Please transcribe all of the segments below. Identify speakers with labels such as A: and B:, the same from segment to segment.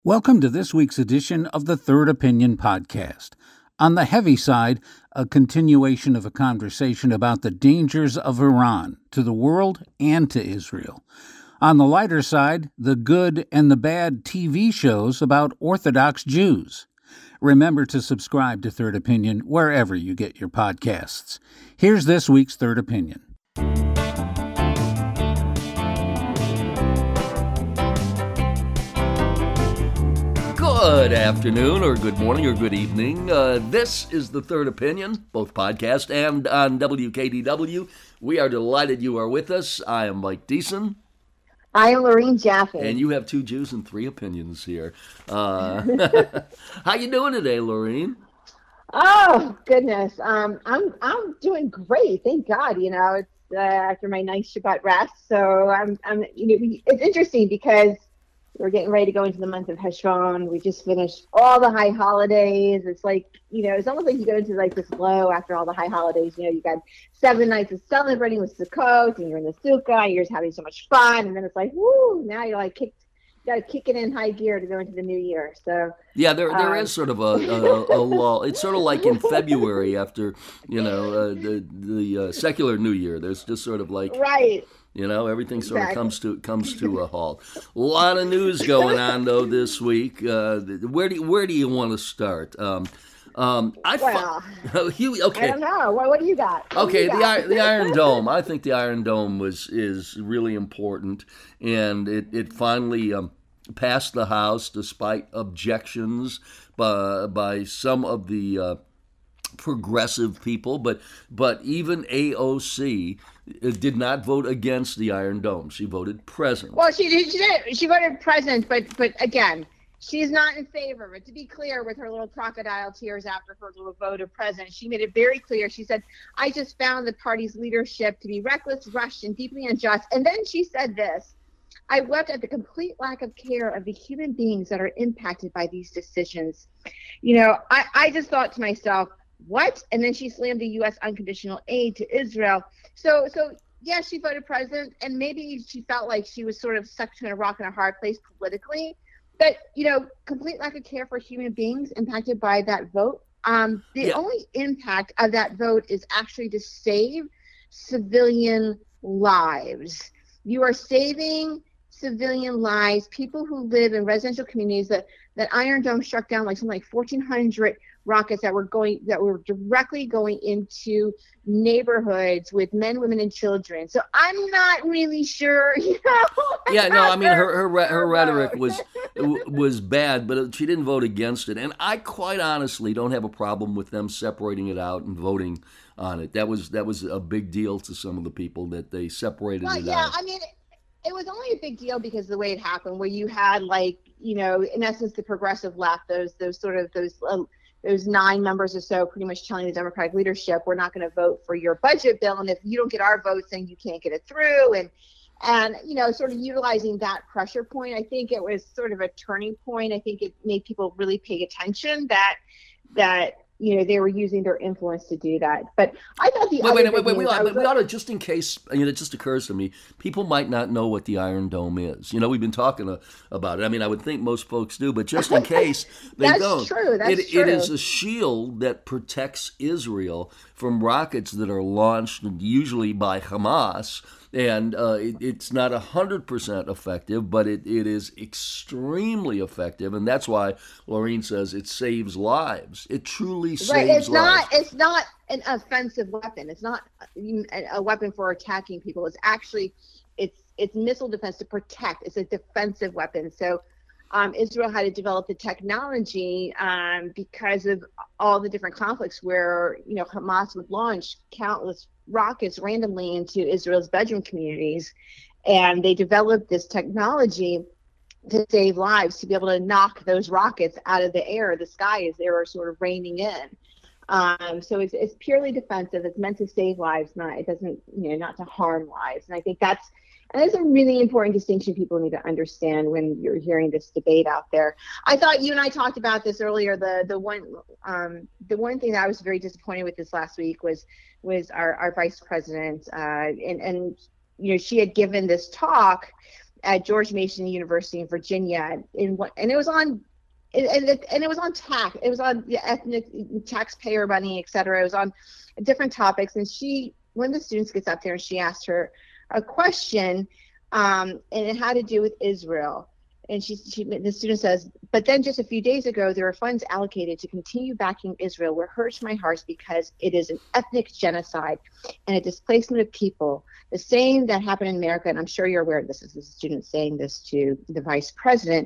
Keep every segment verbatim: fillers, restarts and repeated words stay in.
A: Welcome to this week's edition of the Third Opinion Podcast. On the heavy side, a continuation of a conversation about the dangers of Iran to the world and to Israel. On the lighter side, the good and the bad T V shows about Orthodox Jews. Remember to subscribe to Third Opinion wherever you get your podcasts. Here's this week's Third Opinion.
B: Good afternoon, or good morning, or good evening. Uh, this is the Third Opinion, both podcast and on W K D W. We are delighted you are with us. I am Mike Deason.
C: I am Lorene Jaffe.
B: And you have two Jews and three opinions here. Uh, how you doing today, Lorene?
C: Oh goodness, um, I'm I'm doing great. Thank God. You know, it's uh, after my nice Shabbat rest, so I'm I'm. You know, it's interesting because we're getting ready to go into the month of Heshvan. We just finished all the high holidays. It's like, you know, it's almost like you go into like this low after all the high holidays. You know, you got seven nights of celebrating with Sukkot, and you're in the sukkah, and you're just having so much fun. And then it's like, whoo, now you're like kicked, got to kick it in high gear to go into the new year. So
B: yeah, there there
C: um,
B: is sort of a, a, a lull. It's sort of like in February after, you know, uh, the the uh, secular New Year. There's just sort of like
C: right.
B: You know, everything sort
C: exactly.
B: of comes to comes to a halt. A lot of news going on though this week. Uh, where do you, where do you want to start? Um, um, I
C: well,
B: fu- you, okay.
C: I don't know. What, what do you got? What
B: okay,
C: you
B: the
C: got?
B: the Iron Dome. I think the Iron Dome was is really important, and it it finally um, passed the House despite objections by by some of the Uh, progressive people, but but even A O C did not vote against the Iron Dome. She voted present.
C: Well, she did. She did. She voted present, but but again, she's not in favor of it. To be clear, with her little crocodile tears after her little vote of present, she made it very clear. She said, "I just found the party's leadership to be reckless, rushed, and deeply unjust." And then she said this: "I wept at the complete lack of care of the human beings that are impacted by these decisions." You know, I I just thought to myself, what? And then she slammed the U S unconditional aid to Israel. So, so yeah, she voted present, and maybe she felt like she was sort of stuck between a rock and a hard place politically. But, you know, complete lack of care for human beings impacted by that vote. Um, the
B: Yeah.
C: only impact of that vote is actually to save civilian lives. You are saving civilian lives, people who live in residential communities. That, that Iron Dome struck down like something like fourteen hundred rockets that were going that were directly going into neighborhoods with men, women, and children. So I'm not really sure, you know.
B: Yeah, no, I mean her her re- her rhetoric was was bad, but she didn't vote against it, and I quite honestly don't have a problem with them separating it out and voting on it. That was that was a big deal to some of the people that they separated
C: Well,
B: it
C: yeah,
B: out.
C: I mean, it was only a big deal because of the way it happened, where you had like, you know, in essence, the progressive left, those those sort of those. Uh, There's nine members or so pretty much telling the Democratic leadership, we're not going to vote for your budget bill. And if you don't get our votes, then you can't get it through. And, and, you know, sort of utilizing that pressure point, I think it was sort of a turning point. I think it made people really pay attention that, that, you know, they were using their influence to do that. But I thought the
B: Wait,
C: other
B: wait,
C: big
B: wait, wait, we
C: news-
B: ought,
C: I was
B: we ought to, just in case, I mean, it just occurs to me, people might not know what the Iron Dome is. You know, we've been talking uh, about it. I mean, I would think most folks do, but just in case they
C: That's
B: don't.
C: true, that's
B: it,
C: true.
B: It is a shield that protects Israel from rockets that are launched usually by Hamas. And uh, it, it's not one hundred percent effective, but it, it is extremely effective. And that's why Lorene says it saves lives. It truly saves
C: Right, it's
B: lives.
C: not. It's not an offensive weapon. It's not a a weapon for attacking people. It's actually, it's it's missile defense to protect. It's a defensive weapon. So, um, Israel had to develop the technology um, because of all the different conflicts where, you know, Hamas would launch countless rockets randomly into Israel's bedroom communities, and they developed this technology to save lives, to be able to knock those rockets out of the air, the sky, as they were sort of raining in. Um, so it's, it's purely defensive. It's meant to save lives, not it doesn't, you know, not to harm lives. And I think that's and that's a really important distinction people need to understand when you're hearing this debate out there. I thought you and I talked about this earlier. The the one um, the one thing that I was very disappointed with this last week was was our, our vice president, uh, and and you know she had given this talk at George Mason University in Virginia, in what, and it was on, and it, and it was on tax, it was on the ethnic taxpayer money, et cetera. It was on different topics, and she, one of the students gets up there and she asked her a question, um, and it had to do with Israel. And she, she, the student says, but then just a few days ago, there were funds allocated to continue backing Israel, what hurts my heart because it is an ethnic genocide and a displacement of people. The same that happened in America, and I'm sure you're aware of this, is the student saying this to the vice president.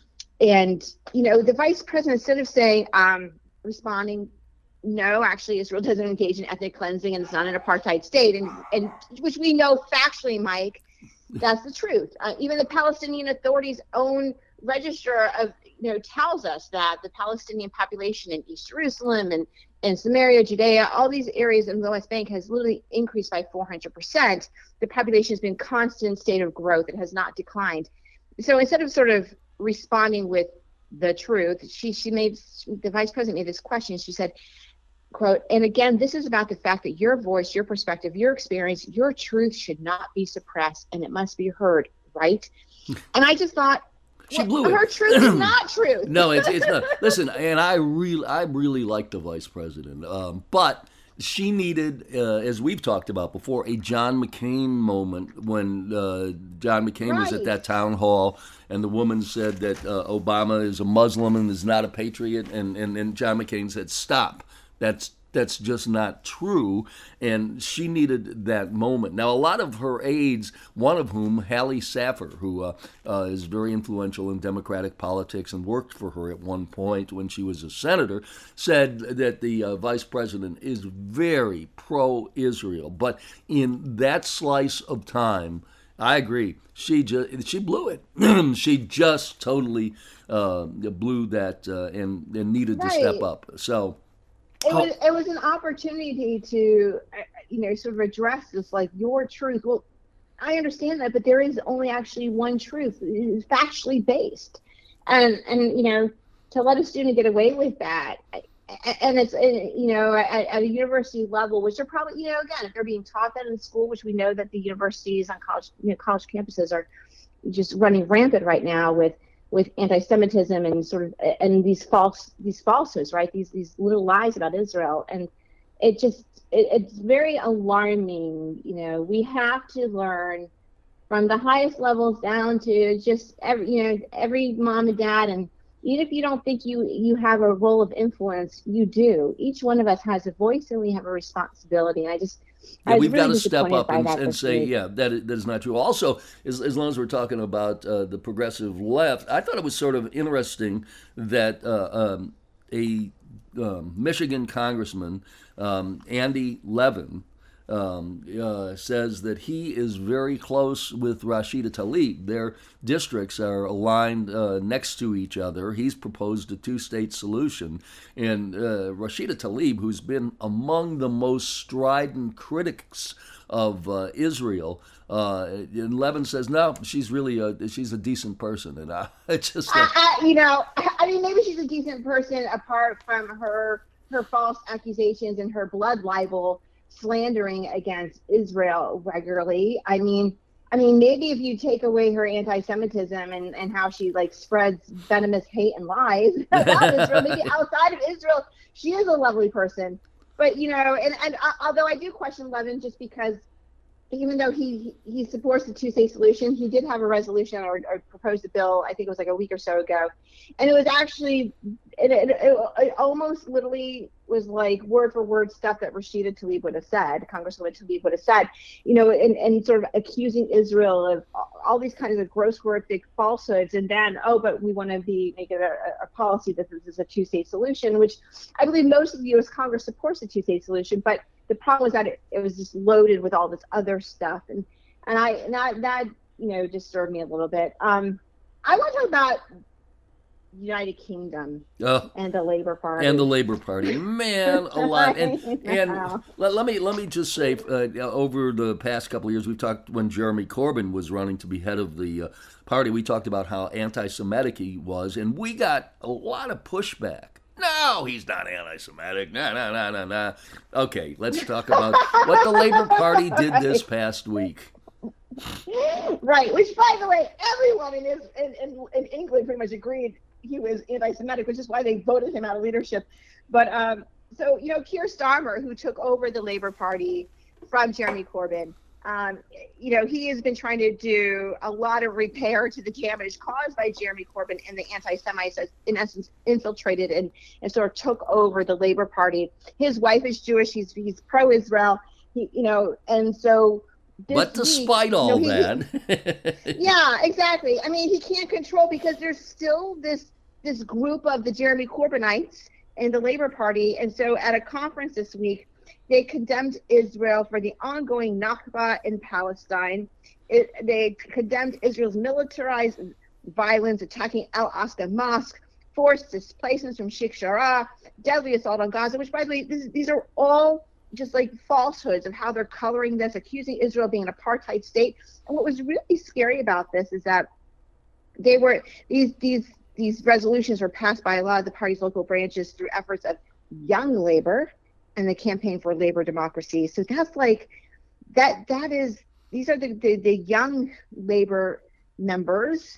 C: And, you know, the vice president, instead of saying, um, responding, no, actually, Israel doesn't engage in ethnic cleansing and it's not an apartheid state, and, and which we know factually, Mike, that's the truth. Uh, even the Palestinian Authority's own register of, you know, tells us that the Palestinian population in East Jerusalem and, and Samaria, Judea, all these areas in the West Bank has literally increased by four hundred percent. The population has been constant state of growth. It has not declined. So instead of sort of responding with the truth, she, she made, the vice president made this question. She said, quote, and again, this is about the fact that your voice, your perspective, your experience, your truth should not be suppressed and it must be heard, right? And I just thought,
B: she blew
C: her
B: it.
C: truth is not truth.
B: No, it's it's not. Listen, and I really, I really like the vice president, um, but she needed, uh, as we've talked about before, a John McCain moment when uh, John McCain right. was at that town hall and the woman said that uh, Obama is a Muslim and is not a patriot, and, and, and John McCain said, stop. That's that's just not true, and she needed that moment. Now, a lot of her aides, one of whom, Hallie Saffer, who uh, uh, is very influential in Democratic politics and worked for her at one point when she was a senator, said that the uh, vice president is very pro-Israel. But in that slice of time, I agree, she just she blew it. She just totally uh, blew that uh, and, and needed right. to step up. So.
C: It was, it was an opportunity to, you know, sort of address this, like, your truth. Well, I understand that, but there is only actually one truth. It's factually based. And, and you know, to let a student get away with that, and it's, you know, at, at a university level, which are probably, you know, again, if they're being taught that in school, which we know that the universities on college, you know, college campuses are just running rampant right now with, with anti-Semitism and sort of and these false these falsehoods, right? These these little lies about Israel, and it just it, it's very alarming. You know, we have to learn from the highest levels down to just every you know every mom and dad, and even if you don't think you you have a role of influence, you do. Each one of us has a voice, and we have a responsibility. And I just
B: Yeah, we've
C: really
B: got to step up and, and say,
C: week.
B: yeah, that is, that is not true. Also, as, as long as we're talking about uh, the progressive left, I thought it was sort of interesting that uh, um, a um, Michigan congressman, um, Andy Levin, um, uh, says that he is very close with Rashida Tlaib. Their districts are aligned uh, next to each other. He's proposed a two-state solution. And uh, Rashida Tlaib, who's been among the most strident critics of uh, Israel, uh, and Levin says, no, she's really a, she's a decent person. And I, I just... Uh,
C: I, I, you know, I mean, maybe she's a decent person apart from her her false accusations and her blood libel slandering against Israel regularly. I mean, I mean, maybe if you take away her anti-Semitism and, and how she like spreads venomous hate and lies about Israel, maybe outside of Israel, she is a lovely person. But, you know, and, and uh, although I do question Levin just because even though he he supports the two-state solution, he did have a resolution or, or proposed a bill, I think it was like a week or so ago. And it was actually, it, it, it, it almost literally was like word for word stuff that Rashida Tlaib would have said, Congresswoman Tlaib would have said, you know, and, and sort of accusing Israel of all these kinds of gross, horrific falsehoods. And then, oh, but we want to be make it a, a policy that this is a two-state solution, which I believe most of the U S Congress supports the two-state solution. But the problem was that it, it was just loaded with all this other stuff. And, and I, and that, that, you know, disturbed me a little bit. Um, I want to talk about United Kingdom oh, and the Labour Party.
B: And the Labour Party, man, a lot. And and let, let me let me just say, uh, over the past couple of years, we've talked when Jeremy Corbyn was running to be head of the uh, party. We talked about how anti-Semitic he was, and we got a lot of pushback. No, he's not anti-Semitic. No, no, no, no, no. Okay, let's talk about what the Labour Party did this past week.
C: Right, which, by the way, everyone in, his, in, in, in England pretty much agreed he was anti-Semitic, which is why they voted him out of leadership. But um, so, you know, Keir Starmer, who took over the Labour Party from Jeremy Corbyn, um, you know, he has been trying to do a lot of repair to the damage caused by Jeremy Corbyn and the anti-Semites that, in essence, infiltrated and, and sort of took over the Labour Party. His wife is Jewish. He's he's pro-Israel. He, you know, and so. This
B: But despite
C: week,
B: all
C: you know, he,
B: that,
C: yeah, exactly. I mean, he can't control because there's still this this group of the Jeremy Corbynites in the Labour Party, and so at a conference this week, they condemned Israel for the ongoing Nakba in Palestine. It, they condemned Israel's militarized violence, attacking Al Aqsa Mosque, forced displacements from Sheikh Jarrah, deadly assault on Gaza. Which, by the way, this, these are all just like falsehoods of how they're coloring this, accusing Israel of being an apartheid state. And what was really scary about this is that they were these these these resolutions were passed by a lot of the party's local branches through efforts of Young Labor and the Campaign for Labor Democracy. So that's like that that is these are the the, the Young Labor members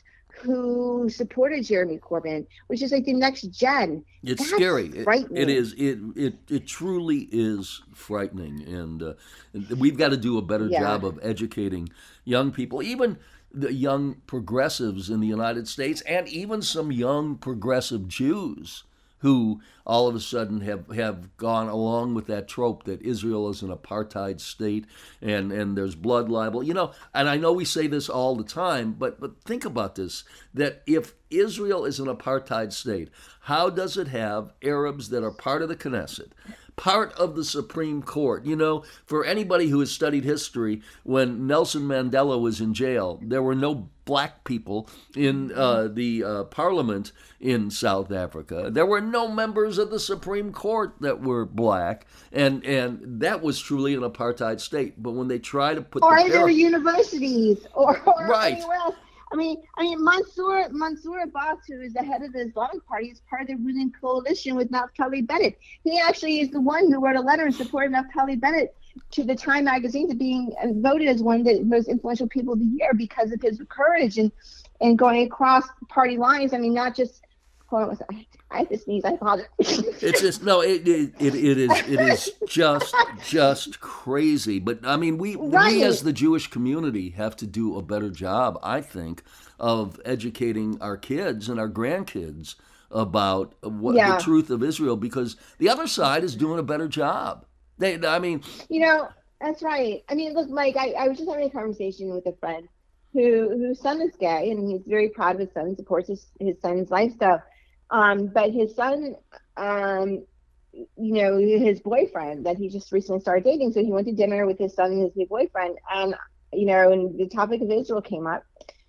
C: who supported Jeremy Corbyn, which is like the next gen.
B: it's
C: That's
B: scary. It,
C: frightening.
B: it is. It, it it truly is frightening, and uh, we've got to do a better
C: Yeah.
B: job of educating young people, even the young progressives in the United States, and even some young progressive Jews who all of a sudden have, have gone along with that trope that Israel is an apartheid state and, and there's blood libel. You know, and I know we say this all the time, but but think about this, that if Israel is an apartheid state, how does it have Arabs that are part of the Knesset, part of the Supreme Court? You know, for anybody who has studied history, when Nelson Mandela was in jail, there were no black people in uh, the uh, parliament in South Africa. There were no members of the Supreme Court that were black, and and that was truly an apartheid state. But when they try to put
C: or
B: the
C: in their
B: par-
C: universities, or, or
B: Right.
C: anywhere else. I mean, I mean, Mansour Mansour Abbas, who is the head of the Islamic Party, is part of the ruling coalition with Naftali Bennett. He actually is the one who wrote a letter in support of Naftali Bennett to the Time magazine to being voted as one of the most influential people of the year because of his courage and and going across party lines. I mean, not just. Hold on, I, I have to sneeze. I apologize.
B: It's just no. It, it it it is it is just just crazy. But I mean, we
C: Right.
B: we as the Jewish community have to do a better job, I think, of educating our kids and our grandkids about what
C: Yeah.
B: the truth of Israel, because the other side is doing a better job. They, I mean,
C: You know, that's right. I mean, look, Mike, I, I was just having a conversation with a friend who whose son is gay, and he's very proud of his son, supports his, his son's lifestyle. Um, but his son, um, you know, his boyfriend that he just recently started dating, so he went to dinner with his son and his new boyfriend, and, you know, and the topic of Israel came up.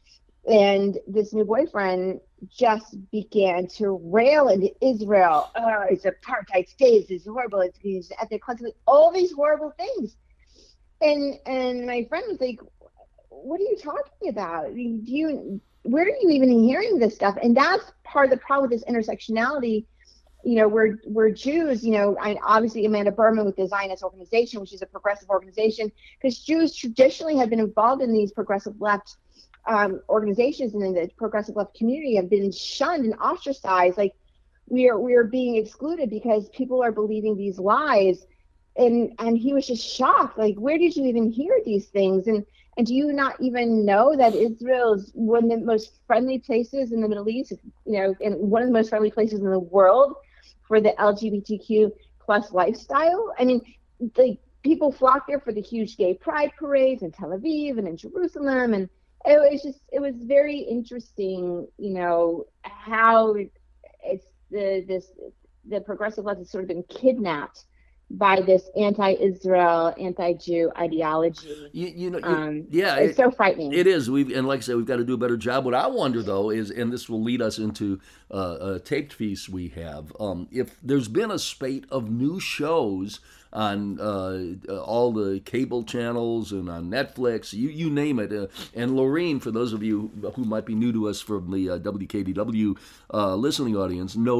C: And this new boyfriend just began to rail into Israel. Oh, it's apartheid state. It's horrible. It's, it's ethnic cleansing. All these horrible things. And and my friend was like, "What are you talking about? Do you? Where are you even hearing this stuff?" And that's part of the problem with this intersectionality. You know, we're we're Jews. You know, I, obviously Amanda Berman with the Zionist Organization, which is a progressive organization, because Jews traditionally have been involved in these progressive left Um, organizations and in the progressive left community have been shunned and ostracized. Like we are we are being excluded because people are believing these lies. And and he was just shocked. Like, where did you even hear these things? And and do you not even know that Israel is one of the most friendly places in the Middle East, you know, and one of the most friendly places in the world for the L G B T Q plus lifestyle? I mean, like people flock there for the huge gay pride parades in Tel Aviv and in Jerusalem, and it was just, it was very interesting, you know, how it's the, this, the progressive left has sort of been kidnapped by this anti-Israel, anti-Jew ideology.
B: you, you know, you,
C: Um,
B: yeah,
C: it's
B: it-
C: so frightening.
B: It is. We've and like I said, we've got to do a better job. What I wonder though is, and this will lead us into uh, a taped feast we have. Um, if there's been a spate of new shows on uh, uh, all the cable channels and on Netflix, you you name it. Uh, and Lorene, for those of you who might be new to us from the uh, W K D W uh, listening audience, knows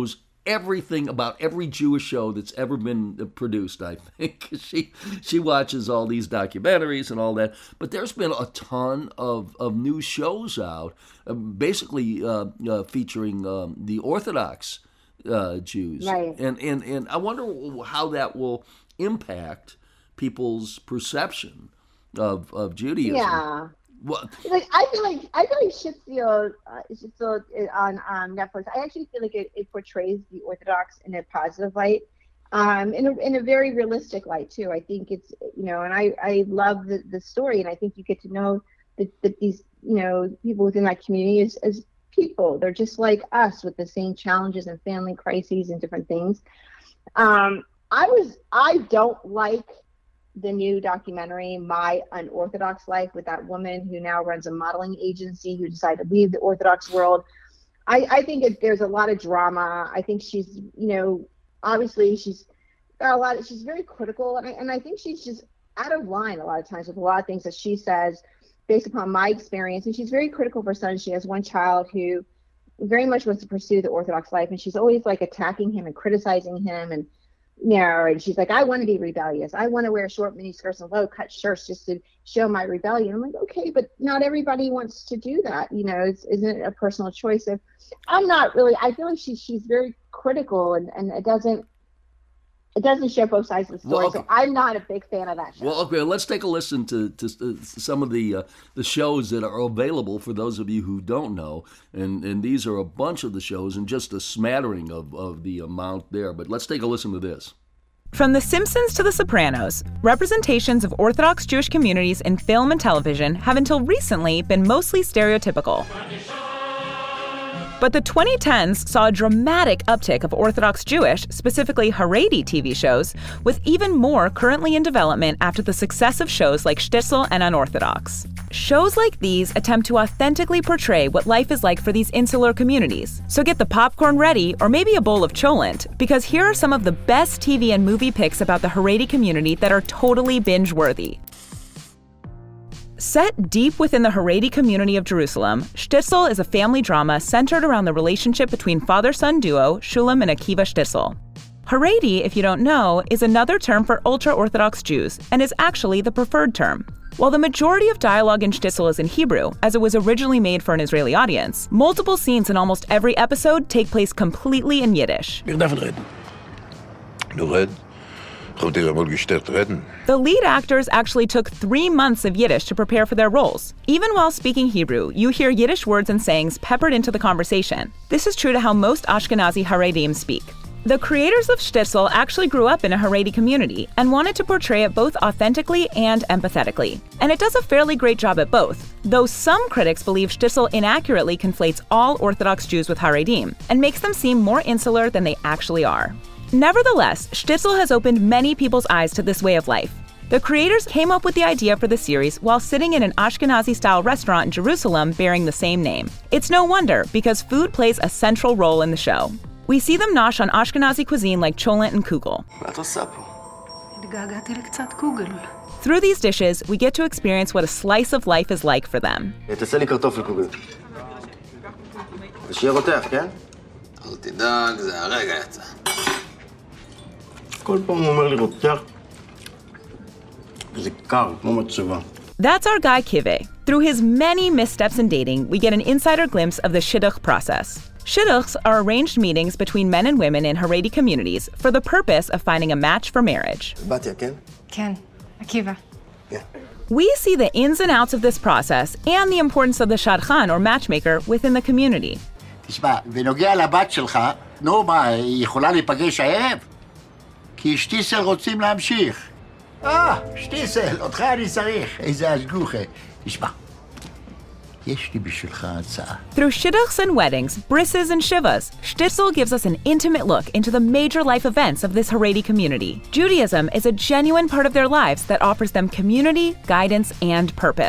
B: everything about every Jewish show that's ever been produced, I think. She she watches all these documentaries and all that. But there's been a ton of, of new shows out, uh, basically uh, uh, featuring um, the Orthodox uh, Jews.
C: Right.
B: And, and, and I wonder how that will impact people's perception of, of Judaism.
C: Yeah.
B: What?
C: Like I feel like I feel like Shitziel, uh, Shitziel on um, Netflix. I actually feel like it, it portrays the Orthodox in a positive light, um, in a in a very realistic light too. I think it's you know, and I, I love the, the story, and I think you get to know that, that these you know people within that community as as people. They're just like us with the same challenges and family crises and different things. Um, I was I don't like the new documentary, My Unorthodox Life, with that woman who now runs a modeling agency who decided to leave the Orthodox world. I, I think it, there's a lot of drama. I think she's, you know, obviously she's got a lot of, she's very critical. And I, and I think she's just out of line a lot of times with a lot of things that she says based upon my experience. And she's very critical of her son. She has one child who very much wants to pursue the Orthodox life. And she's always like attacking him and criticizing him, and you know, and she's like, I want to be rebellious. I want to wear short mini skirts and low cut shirts just to show my rebellion. I'm like, okay, but not everybody wants to do that. You know, it's, isn't it a personal choice? So I'm not really, I feel like she's, she's very critical, and, and it doesn't, it doesn't show both sides of the story. Well, okay. So I'm not a big fan of that show.
B: Well, okay, let's take a listen to, to, to some of the uh, the shows that are available for those of you who don't know. And and these are a bunch of the shows and just a smattering of, of the amount there. But let's take a listen to this.
D: From The Simpsons to The Sopranos, representations of Orthodox Jewish communities in film and television have until recently been mostly stereotypical. But the twenty tens saw a dramatic uptick of Orthodox Jewish, specifically Haredi T V shows, with even more currently in development after the success of shows like Shtisel and Unorthodox. Shows like these attempt to authentically portray what life is like for these insular communities. So get the popcorn ready, or maybe a bowl of cholent, because here are some of the best T V and movie picks about the Haredi community that are totally binge-worthy. Set deep within the Haredi community of Jerusalem, Shtisel is a family drama centered around the relationship between father-son duo Shulam and Akiva Shtisel. Haredi, if you don't know, is another term for ultra-Orthodox Jews and is actually the preferred term. While the majority of dialogue in Shtisel is in Hebrew, as it was originally made for an Israeli audience, multiple scenes in almost every episode take place completely in Yiddish. The lead actors actually took three months of Yiddish to prepare for their roles. Even while speaking Hebrew, you hear Yiddish words and sayings peppered into the conversation. This is true to how most Ashkenazi Haredim speak. The creators of Shtisel actually grew up in a Haredi community and wanted to portray it both authentically and empathetically. And it does a fairly great job at both, though some critics believe Shtisel inaccurately conflates all Orthodox Jews with Haredim and makes them seem more insular than they actually are. Nevertheless, Shtisel has opened many people's eyes to this way of life. The creators came up with the idea for the series while sitting in an Ashkenazi-style restaurant in Jerusalem bearing the same name. It's no wonder, because food plays a central role in the show. We see them nosh on Ashkenazi cuisine like cholent and kugel. Through these dishes, we get to experience what a slice of life is like for them. That's our guy Kive. Through his many missteps in dating, we get an insider glimpse of the shidduch process. Shidduchs are arranged meetings between men and women in Haredi communities for the purpose of finding a match for marriage.
E: Batya, Ken?
F: Ken. Akiva.
E: Yeah.
D: We see the ins and outs of this process and the importance of the shadchan, or matchmaker, within the community.
G: תשמע, בנוגע לבת שלך, נו מה, היא יכולה להיפגש הערב? כי שטיסל רוצים להמשיך. אה, שטיסל, אותך אני צריך. איזה השגוחה. תשמע, יש לי בשבילך הצעה.
D: Through shidduchs and weddings, brisses and shivas, Shtisel gives us an intimate look into the major life events of this Haredi community. Judaism is a genuine part of their lives that offers them community, guidance, and purpose.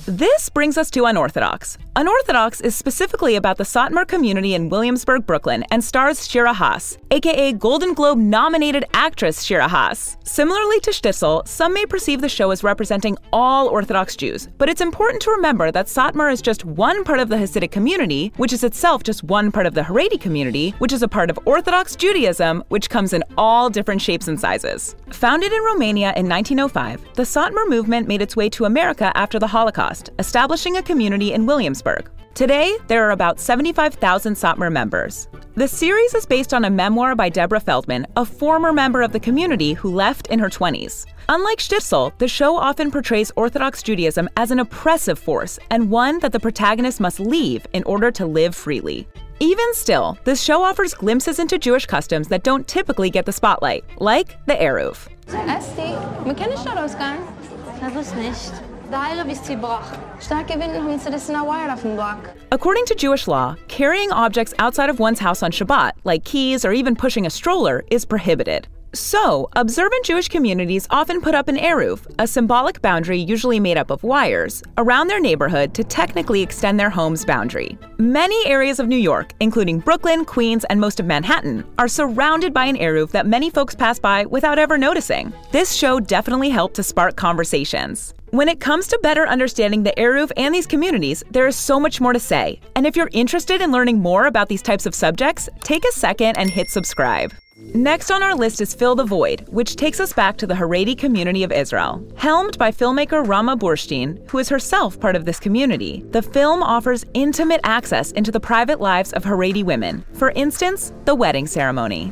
D: This brings us to Unorthodox. Unorthodox is specifically about the Satmar community in Williamsburg, Brooklyn, and stars Shira Haas, aka Golden Globe-nominated actress Shira Haas. Similarly to Shtisel, some may perceive the show as representing all Orthodox Jews, but it's important to remember that Satmar is just one part of the Hasidic community, which is itself just one part of the Haredi community, which is a part of Orthodox Judaism, which comes in all different shapes and sizes. Founded in Romania in nineteen oh five, the Satmar movement made its way to America after the Holocaust, establishing a community in Williamsburg. Today, there are about seventy-five thousand Satmar members. The series is based on a memoir by Deborah Feldman, a former member of the community who left in her twenties. Unlike Shtisel, the show often portrays Orthodox Judaism as an oppressive force and one that the protagonist must leave in order to live freely. Even still, this show offers glimpses into Jewish customs that don't typically get the spotlight, like the Eruv.
E: Esti, wir können nicht rausgehen.
F: Verwusst nicht.
E: Der Eruv ist zerbrach. Starke Winden haben zerrissen eine Wire auf dem Block.
D: According to Jewish law, carrying objects outside of one's house on Shabbat, like keys or even pushing a stroller, is prohibited. So, observant Jewish communities often put up an eruv, a symbolic boundary usually made up of wires, around their neighborhood to technically extend their home's boundary. Many areas of New York, including Brooklyn, Queens, and most of Manhattan, are surrounded by an eruv that many folks pass by without ever noticing. This show definitely helped to spark conversations. When it comes to better understanding the eruv and these communities, there is so much more to say. And if you're interested in learning more about these types of subjects, take a second and hit subscribe. Next on our list is Fill the Void, which takes us back to the Haredi community of Israel. Helmed by filmmaker Rama Burstein, who is herself part of this community, the film offers intimate access into the private lives of Haredi women. For instance, the wedding ceremony.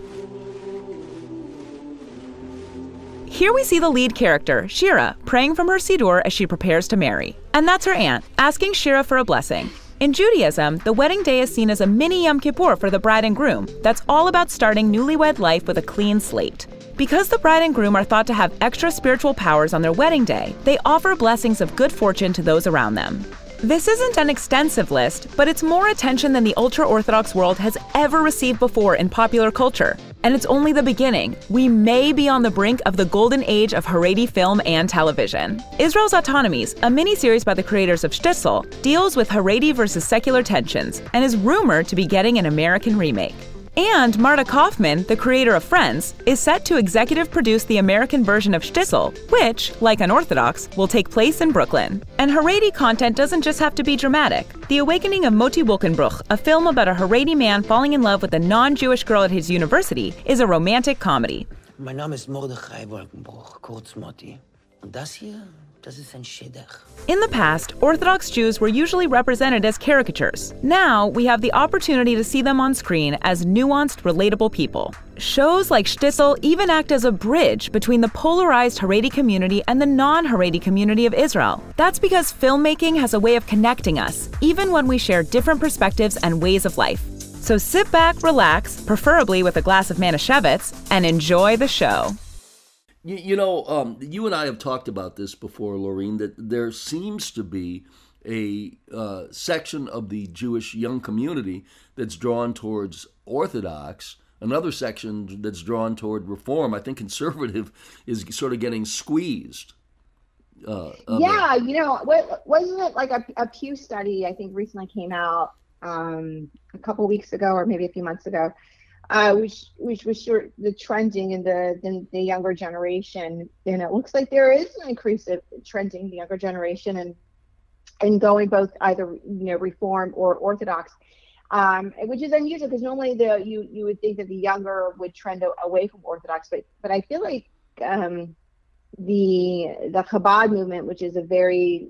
D: Here we see the lead character, Shira, praying from her siddur as she prepares to marry. And that's her aunt, asking Shira for a blessing. In Judaism, the wedding day is seen as a mini Yom Kippur for the bride and groom that's all about starting newlywed life with a clean slate. Because the bride and groom are thought to have extra spiritual powers on their wedding day, they offer blessings of good fortune to those around them. This isn't an extensive list, but it's more attention than the ultra-Orthodox world has ever received before in popular culture. And it's only the beginning. We may be on the brink of the golden age of Haredi film and television. Israel's Autonomies, a miniseries by the creators of Shtisel, deals with Haredi versus secular tensions and is rumored to be getting an American remake. And Marta Kaufman, the creator of Friends, is set to executive produce the American version of Shtisel, which, like Unorthodox, will take place in Brooklyn. And Haredi content doesn't just have to be dramatic. The Awakening of Moti Wolkenbruch, a film about a Haredi man falling in love with a non-Jewish girl at his university, is a romantic comedy.
H: Mein Name ist Mordechai Wolkenbruch, kurz Moti. Und das hier, das ist ein Shidduch.
D: In the past, Orthodox Jews were usually represented as caricatures. Now, we have the opportunity to see them on screen as nuanced, relatable people. Shows like Shtisel even act as a bridge between the polarized Haredi community and the non-Haredi community of Israel. That's because filmmaking has a way of connecting us, even when we share different perspectives and ways of life. So sit back, relax, preferably with a glass of Manischewitz, and enjoy the show.
B: You, you know, um, you and I have talked about this before, Laureen, that there seems to be a uh, section of the Jewish young community that's drawn towards Orthodox, another section that's drawn toward Reform. I think conservative is sort of getting squeezed. Uh,
C: yeah, you know, what, wasn't it like a, a Pew study, I think recently came out um, a couple weeks ago or maybe a few months ago, Uh, which which was sort of the trending in the, the the younger generation, and it looks like there is an increase of trending in the younger generation and and going both either you know Reform or Orthodox, um, which is unusual because normally the you you would think that the younger would trend away from Orthodox, but but I feel like um, the the Chabad movement, which is a very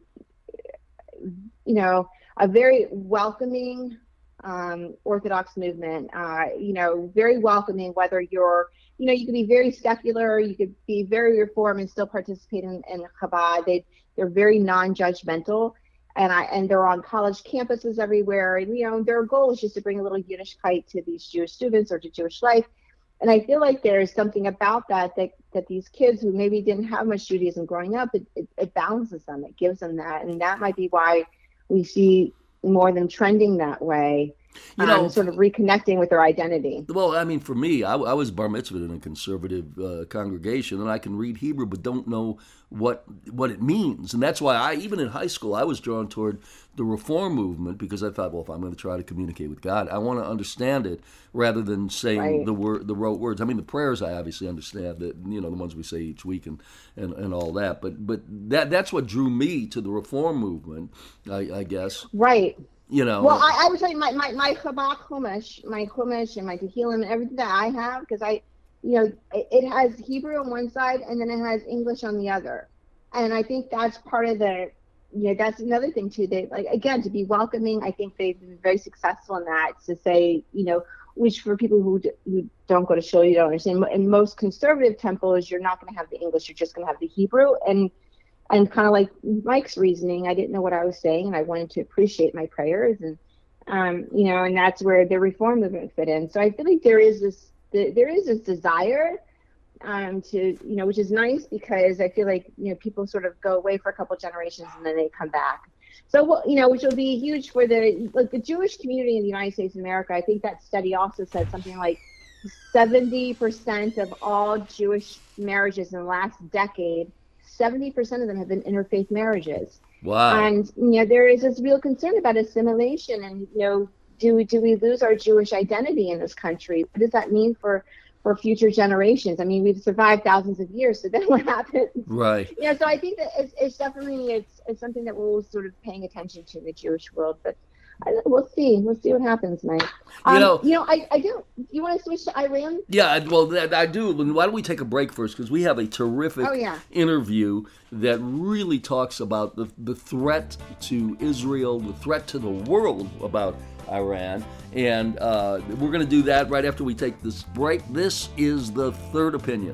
C: you know a very welcoming Um, Orthodox movement, uh, you know, very welcoming, whether you're, you know, you could be very secular, you could be very Reform and still participate in, in Chabad. They, they're very non-judgmental, and I and they're on college campuses everywhere. And, you know, their goal is just to bring a little Yiddishkeit to these Jewish students or to Jewish life. And I feel like there's something about that, that, that these kids who maybe didn't have much Judaism growing up, it, it, it balances them, it gives them that. And that might be why we see more of them trending that way.
B: You know,
C: um, sort of reconnecting with their identity.
B: Well, I mean, for me, I, I was bar mitzvahed in a conservative uh, congregation, and I can read Hebrew but don't know what what it means. And that's why I, even in high school, I was drawn toward the Reform movement because I thought, well, if I'm going to try to communicate with God, I want to understand it rather than saying
C: Right.
B: the word, the rote words. I mean, the prayers I obviously understand, that you know, the ones we say each week and, and, and all that. But but that that's what drew me to the Reform movement, I, I guess.
C: Right.
B: You know.
C: Well, I, I would say my, my, my Chabad Chumash, my Chumash and my Tehillim and everything that I have, because I, you know, it, it has Hebrew on one side and then it has English on the other. And I think that's part of the, you know, that's another thing too. They, like, again, to be welcoming, I think they've been very successful in that, to say, you know, which for people who, d- who don't go to shul, you don't understand. In most conservative temples, you're not going to have the English, you're just going to have the Hebrew. And And kind of like Mike's reasoning, I didn't know what I was saying, and I wanted to appreciate my prayers, and um, you know, and that's where the Reform movement fit in. So I feel like there is this, there is this desire um, to, you know, which is nice because I feel like, you know, people sort of go away for a couple generations and then they come back. So, well, you know, which will be huge for the like the Jewish community in the United States of America. I think that study also said something like seventy percent of all Jewish marriages in the last decade, seventy percent of them have been interfaith marriages.
B: Wow.
C: And, you know, there is this real concern about assimilation and, you know, do we, do we lose our Jewish identity in this country? What does that mean for, for future generations? I mean, we've survived thousands of years, so then what happens?
B: Right.
C: You know, so I think that it's, it's definitely, it's, it's something that we're sort of paying attention to in the Jewish world, but I, we'll see. We'll see what happens, Mike. Um,
B: You know-
C: you know, I, I do. You want to switch to Iran?
B: Yeah, I- well, that, I do. Why don't we take a break first? Because we have a terrific
C: Oh, yeah.
B: interview that really talks about the, the threat to Israel, the threat to the world about Iran. And uh, we're going to do that right after we take this break. This is The Third Opinion.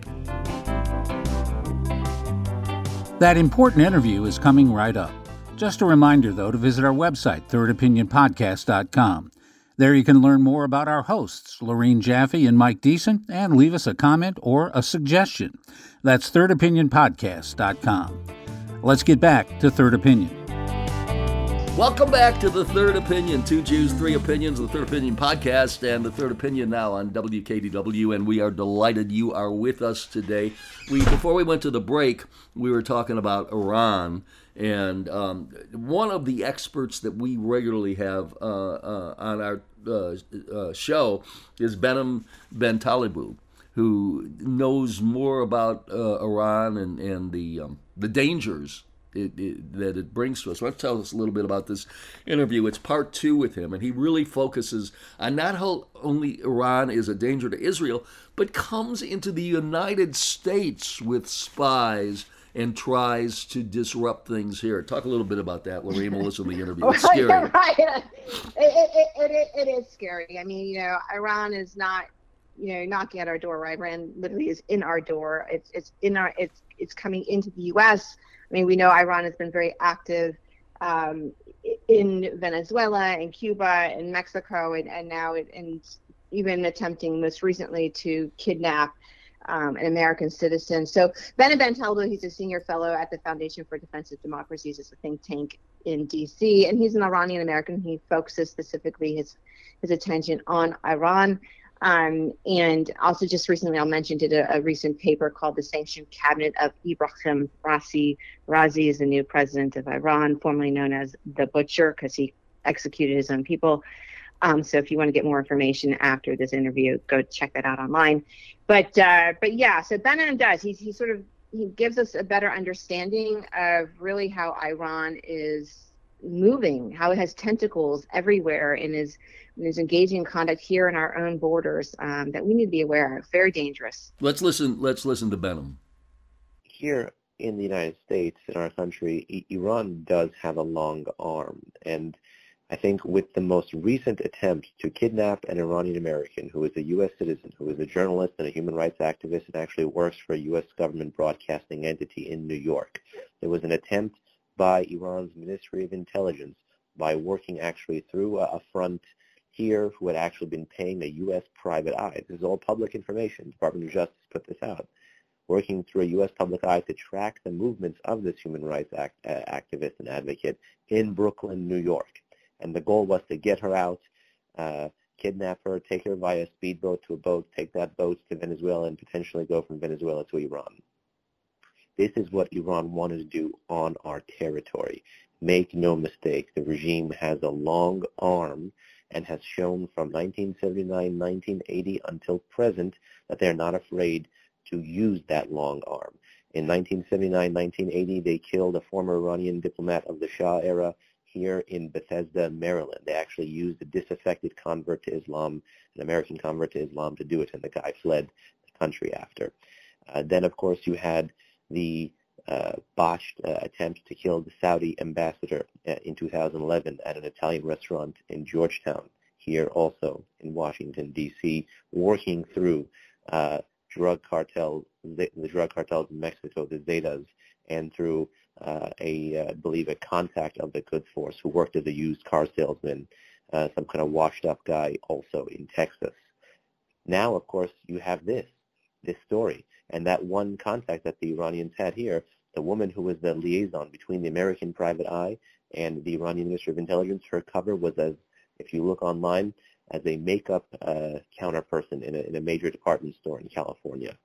A: That important interview is coming right up. Just a reminder, though, to visit our website, third opinion podcast dot com. There you can learn more about our hosts, Lorene Jaffe and Mike Deason, and leave us a comment or a suggestion. That's third opinion podcast dot com. Let's get back to Third Opinion.
B: Welcome back to The Third Opinion. Two Jews, Three Opinions, The Third Opinion podcast, and The Third Opinion now on W K D W, and we are delighted you are with us today. We Before we went to the break, we were talking about Iran, and um, one of the experts that we regularly have uh, uh, on our uh, uh, show is Behnam Ben Talibu, who knows more about uh, Iran and, and the um, the dangers It, it, that it brings to us. Let's tell us a little bit about this interview. It's part two with him, and he really focuses on not how only Iran is a danger to Israel, but comes into the United States with spies and tries to disrupt things here. Talk a little bit about that, Lorene. We'll listen to the interview. It's scary.
C: Right. It, it, it, it, it is scary. I mean, you know, Iran is not, you know, knocking at our door. Right? Iran literally is in our door. It's it's in our it's it's coming into the U S. I mean, we know Iran has been very active um, in Venezuela and Cuba and Mexico, and, and now it, and even attempting most recently to kidnap um, an American citizen. So Behnam Ben Talibu, he's a senior fellow at the Foundation for Defensive Democracies. It's a think tank in D C, and he's an Iranian American. He focuses specifically his his attention on Iran. Um, and also just recently, I'll mention, did a, a recent paper called The Sanctioned Cabinet of Ibrahim Raisi. Raisi is the new president of Iran, formerly known as the Butcher, because he executed his own people. Um, so if you want to get more information after this interview, go check that out online. But uh, but yeah, so Behnam does. He, he sort of he gives us a better understanding of really how Iran is moving, how it has tentacles everywhere and is is engaging in conduct here in our own borders um, that we need to be aware of. Very dangerous.
B: Let's listen. Let's listen to Behnam.
F: Here in the United States, in our country, I- Iran does have a long arm, and I think with the most recent attempt to kidnap an Iranian American who is a U S citizen, who is a journalist and a human rights activist, and actually works for a U S government broadcasting entity in New York, there was an attempt by Iran's Ministry of Intelligence, by working actually through a, a front here who had actually been paying a U S private eye. This is all public information. The Department of Justice put this out. Working through a U S public eye to track the movements of this human rights act, uh, activist and advocate in Brooklyn, New York. And the goal was to get her out uh, kidnap her, take her via speedboat to a boat, take that boat to Venezuela, and potentially go from Venezuela to Iran. This is what Iran wanted to do on our territory. Make no mistake, the regime has a long arm and has shown from nineteen seventy-nine, nineteen eighty until present that they're not afraid to use that long arm. In nineteen seventy-nine, nineteen eighty, they killed a former Iranian diplomat of the Shah era here in Bethesda, Maryland. They actually used a disaffected convert to Islam, an American convert to Islam, to do it, and the guy fled the country after. Uh, then, of course, you had the uh, botched uh, attempt to kill the Saudi ambassador uh, in two thousand eleven at an Italian restaurant in Georgetown, here also in Washington, D C, working through uh, drug cartels, the, the drug cartels in Mexico, the Zetas, and through uh, a, uh, I believe, a contact of the Quds Force who worked as a used car salesman, uh, some kind of washed-up guy also in Texas. Now, of course, you have this, this story. And that one contact that the Iranians had here, the woman who was the liaison between the American private eye and the Iranian Ministry of Intelligence, her cover was, as if you look online, as a makeup uh, counter person in a, in a major department store in California.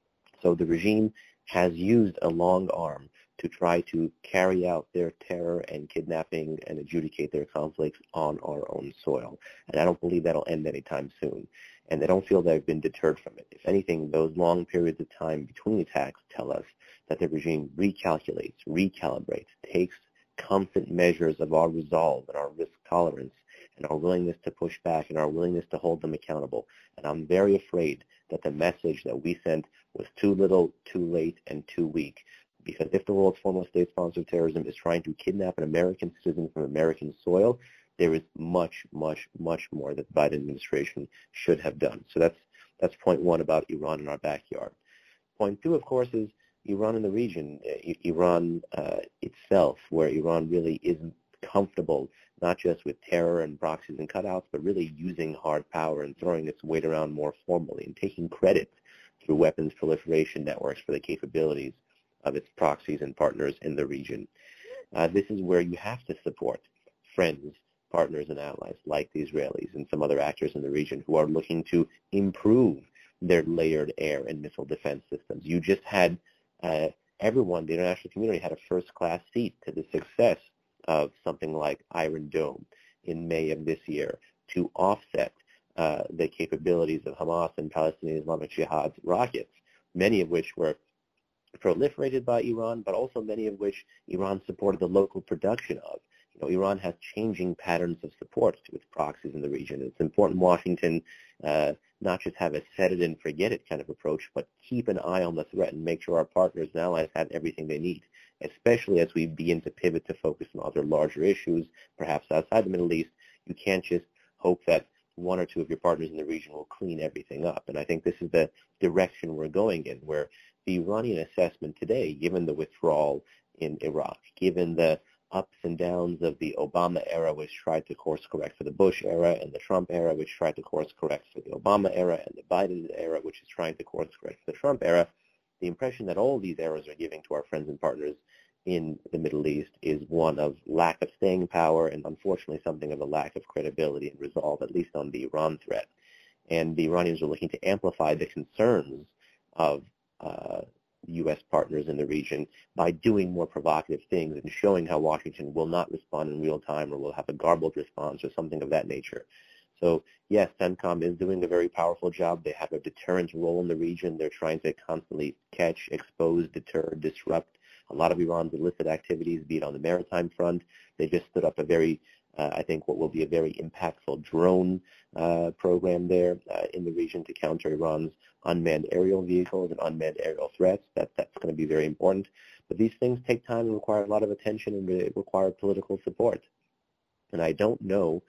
F: So the regime has used a long arm to try to carry out their terror and kidnapping and adjudicate their conflicts on our own soil. And I don't believe that'll end anytime soon. And I don't feel they've been deterred from it. If anything, those long periods of time between attacks tell us that the regime recalculates, recalibrates, takes constant measures of our resolve and our risk tolerance and our willingness to push back and our willingness to hold them accountable. And I'm very afraid that the message that we sent was too little, too late, and too weak. Because if the world's foremost state sponsor of terrorism is trying to kidnap an American citizen from American soil, there is much, much, much more that the Biden administration should have done. So that's that's point one about Iran in our backyard. Point two, of course, is Iran in the region, Iran uh, itself, where Iran really isn't comfortable not just with terror and proxies and cutouts, but really using hard power and throwing its weight around more formally and taking credit through weapons proliferation networks for the capabilities of its proxies and partners in the region. Uh, this is where you have to support friends, partners, and allies like the Israelis and some other actors in the region who are looking to improve their layered air and missile defense systems. You just had uh, everyone, the international community, had a first-class seat to the success of something like Iron Dome in May of this year to offset uh, the capabilities of Hamas and Palestinian Islamic Jihad's rockets, many of which were proliferated by Iran, but also many of which Iran supported the local production of. You know, Iran has changing patterns of support to its proxies in the region. It's important Washington uh, not just have a set it and forget it kind of approach, but keep an eye on the threat and make sure our partners and allies have everything they need, especially as we begin to pivot to focus on other larger issues, perhaps outside the Middle East. You can't just hope that one or two of your partners in the region will clean everything up. And I think this is the direction we're going in, where the Iranian assessment today, given the withdrawal in Iraq, given the ups and downs of the Obama era, which tried to course correct for the Bush era, and the Trump era, which tried to course correct for the Obama era, and the Biden era, which is trying to course correct for the Trump era, the impression that all these eras are giving to our friends and partners in the Middle East is one of lack of staying power and unfortunately something of a lack of credibility and resolve, at least on the Iran threat. And the Iranians are looking to amplify the concerns of uh, U S partners in the region by doing more provocative things and showing how Washington will not respond in real time or will have a garbled response or something of that nature. So yes, CENTCOM is doing a very powerful job. They have a deterrent role in the region. They're trying to constantly catch, expose, deter, disrupt a lot of Iran's illicit activities, be it on the maritime front. They just stood up a very, uh, I think, what will be a very impactful drone uh, program there uh, in the region to counter Iran's unmanned aerial vehicles and unmanned aerial threats. That, that's going to be very important. But these things take time and require a lot of attention and re- require political support. And I don't know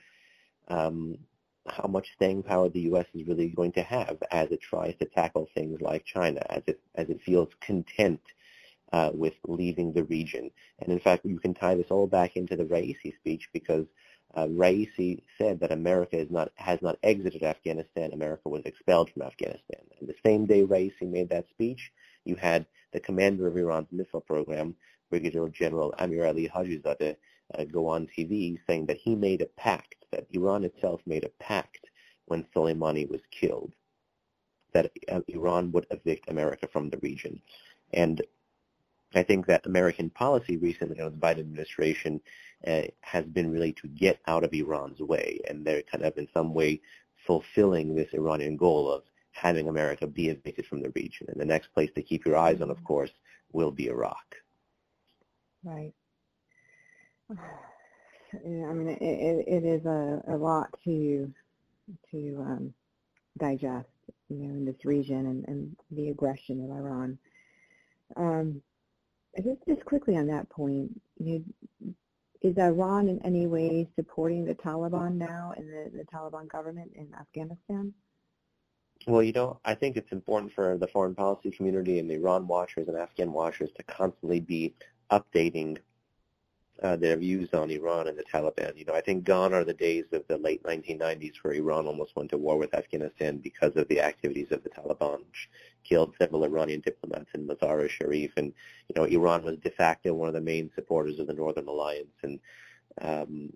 F: um, how much staying power the U S is really going to have as it tries to tackle things like China, as it, as it feels content Uh, with leaving the region. And in fact, you can tie this all back into the Raisi speech, because uh, Raisi said that America is not, has not exited Afghanistan. America was expelled from Afghanistan. And the same day Raisi made that speech, you had the commander of Iran's missile program, Brigadier General Amir Ali Hajizadeh, uh, go on T V saying that he made a pact, that Iran itself made a pact when Soleimani was killed, that uh, Iran would evict America from the region. And I think that American policy recently, you know, the Biden administration uh, has been really to get out of Iran's way, and they're kind of in some way fulfilling this Iranian goal of having America be evicted from the region. And the next place to keep your eyes on, of course, will be Iraq.
I: Right. Yeah, I mean, it, it, it is a, a lot to to um, digest, you know, in this region and, and the aggression of Iran. Um, just just quickly on that point, you know, is Iran in any way supporting the Taliban now and the, the Taliban government in Afghanistan?
F: Well, you know, I think it's important for the foreign policy community and the Iran watchers and Afghan watchers to constantly be updating uh, their views on Iran and the Taliban. You know, I think gone are the days of the late nineteen nineties where Iran almost went to war with Afghanistan because of the activities of the Taliban, which killed several Iranian diplomats in Mazar-e-Sharif. And, you know, Iran was de facto one of the main supporters of the Northern Alliance. And um,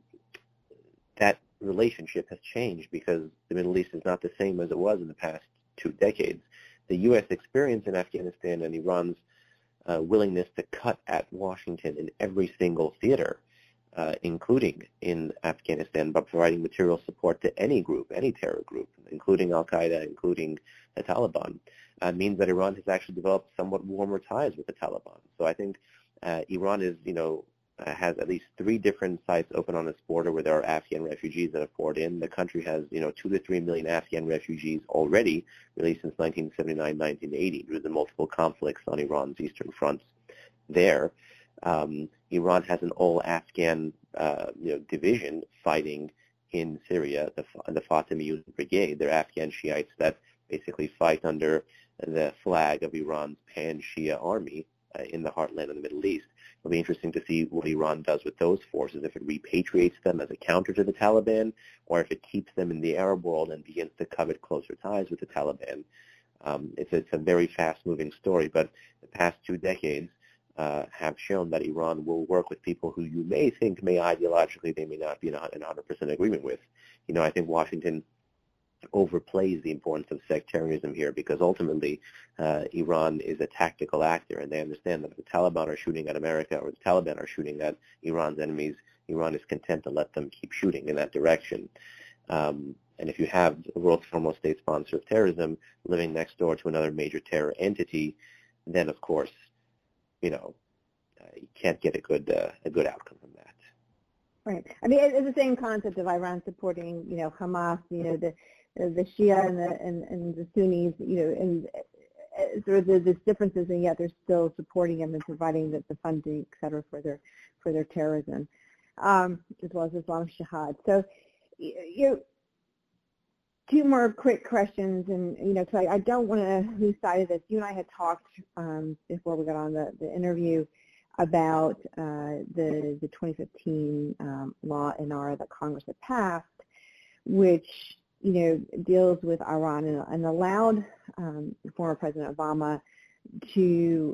F: that relationship has changed because the Middle East is not the same as it was in the past two decades. The U S experience in Afghanistan and Iran's uh, willingness to cut at Washington in every single theater, uh, including in Afghanistan, by providing material support to any group, any terror group, including Al-Qaeda, including the Taliban, uh, means that Iran has actually developed somewhat warmer ties with the Taliban. So I think uh, Iran is, you know, Uh, has at least three different sites open on its border where there are Afghan refugees that have poured in. The country has, you know, two to three million Afghan refugees already, really since nineteen seventy-nine, nineteen eighty, due to the multiple conflicts on Iran's eastern fronts there. Um, Iran has an all-Afghan, uh, you know, division fighting in Syria, the, the Fatimiyun Brigade. They're Afghan Shiites that basically fight under the flag of Iran's pan-Shia army uh, in the heartland of the Middle East. It'll be interesting to see what Iran does with those forces, if it repatriates them as a counter to the Taliban, or if it keeps them in the Arab world and begins to covet closer ties with the Taliban. Um, it's, it's a very fast-moving story, but the past two decades uh, have shown that Iran will work with people who you may think may ideologically they may not be in one hundred percent agreement with. You know, I think Washington overplays the importance of sectarianism here because ultimately uh, Iran is a tactical actor, and they understand that if the Taliban are shooting at America or the Taliban are shooting at Iran's enemies, Iran is content to let them keep shooting in that direction. Um, and if you have the world's foremost state sponsor of terrorism living next door to another major terror entity, then of course, you know, uh, you can't get a good uh, a good outcome from that.
I: Right. I mean, it's the same concept of Iran supporting, you know, Hamas, you know, the the Shia and the and, and the Sunnis, you know, and uh, sort of there's differences, and yet they're still supporting them and providing the, the funding, et cetera, for their for their terrorism, um, as well as Islamic Jihad. So, you know, two more quick questions, and you know, because I, I don't want to lose sight of this. You and I had talked um, before we got on the, the interview about uh, the the twenty fifteen um, law in N A R A that Congress had passed, which you know, deals with Iran and, and allowed um, former President Obama to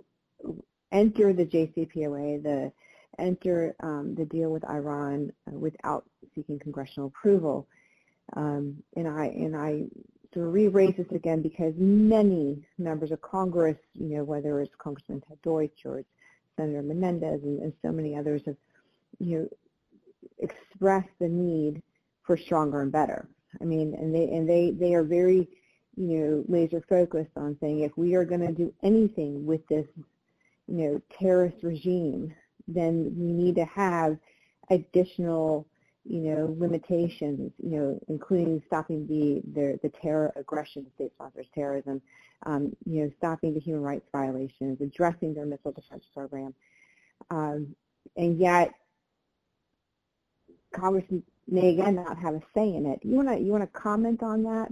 I: enter the J C P O A, the enter um, the deal with Iran uh, without seeking congressional approval. Um, and I and I sort of re-raise this again because many members of Congress, you know, whether it's Congressman Ted Deutsch or it's Senator Menendez and, and so many others, have you know expressed the need for stronger and better. I mean, and they and they they are very, you know, laser focused on saying if we are going to do anything with this, you know, terrorist regime, then we need to have additional, you know, limitations, you know, including stopping the the, the terror aggression, state sponsors terrorism, um, you know, stopping the human rights violations, addressing their missile defense program, um, and yet Congress may again not have a say in it. You want to you want to comment on that?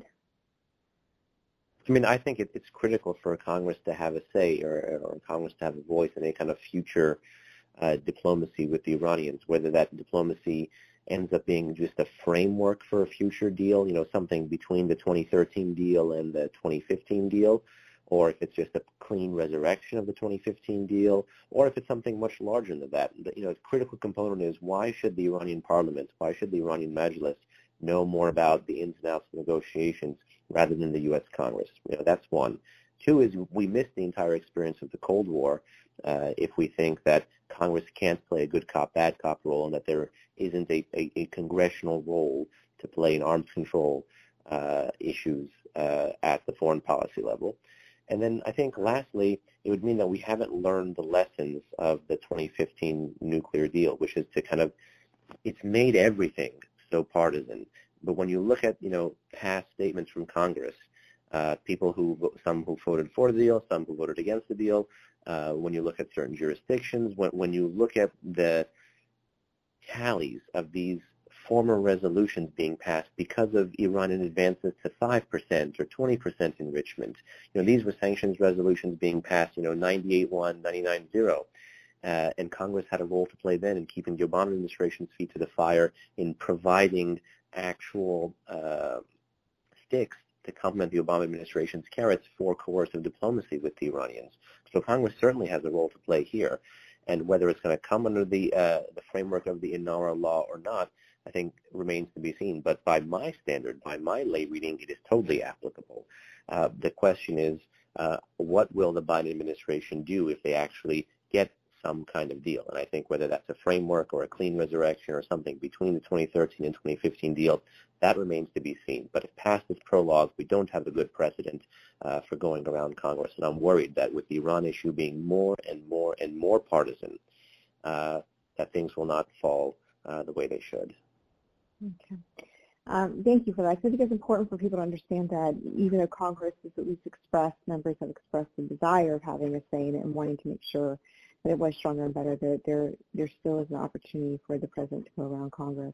F: I mean, I think it, it's critical for Congress to have a say, or, or Congress to have a voice in any kind of future uh, diplomacy with the Iranians. Whether that diplomacy ends up being just a framework for a future deal, you know, something between the twenty thirteen deal and the twenty fifteen deal, or if it's just a clean resurrection of the twenty fifteen deal, or if it's something much larger than that. You know, a critical component is why should the Iranian parliament, why should the Iranian Majlis know more about the ins and outs of negotiations rather than the U S Congress? You know, that's one. Two is we miss the entire experience of the Cold War uh, if we think that Congress can't play a good cop, bad cop role, and that there isn't a, a, a congressional role to play in arms control uh, issues uh, at the foreign policy level. And then I think lastly, it would mean that we haven't learned the lessons of the twenty fifteen nuclear deal, which is to kind of, it's made everything so partisan. But when you look at, you know, past statements from Congress, uh, people who, some who voted for the deal, some who voted against the deal, uh, when you look at certain jurisdictions, when, when you look at the tallies of these former resolutions being passed because of Iranian advances to five percent or twenty percent enrichment. You know, these were sanctions resolutions being passed, you know, ninety-eight one, ninety-nine zero. Uh, and Congress had a role to play then in keeping the Obama administration's feet to the fire in providing actual uh, sticks to complement the Obama administration's carrots for coercive diplomacy with the Iranians. So Congress certainly has a role to play here. And whether it's going to come under the, uh, the framework of the Inara law or not, I think remains to be seen. But by my standard, by my lay reading, it is totally applicable. Uh, the question is, uh, what will the Biden administration do if they actually get some kind of deal? And I think whether that's a framework or a clean resurrection or something between the twenty thirteen and twenty fifteen deal, that remains to be seen. But if past this prologue, we don't have a good precedent uh, for going around Congress. And I'm worried that with the Iran issue being more and more and more partisan, uh, that things will not fall uh, the way they should.
I: Okay. Um, thank you for that. I think it's important for people to understand that even though Congress has at least expressed, members have expressed the desire of having a say in it and wanting to make sure that it was stronger and better, there, there, there still is an opportunity for the president to go around Congress.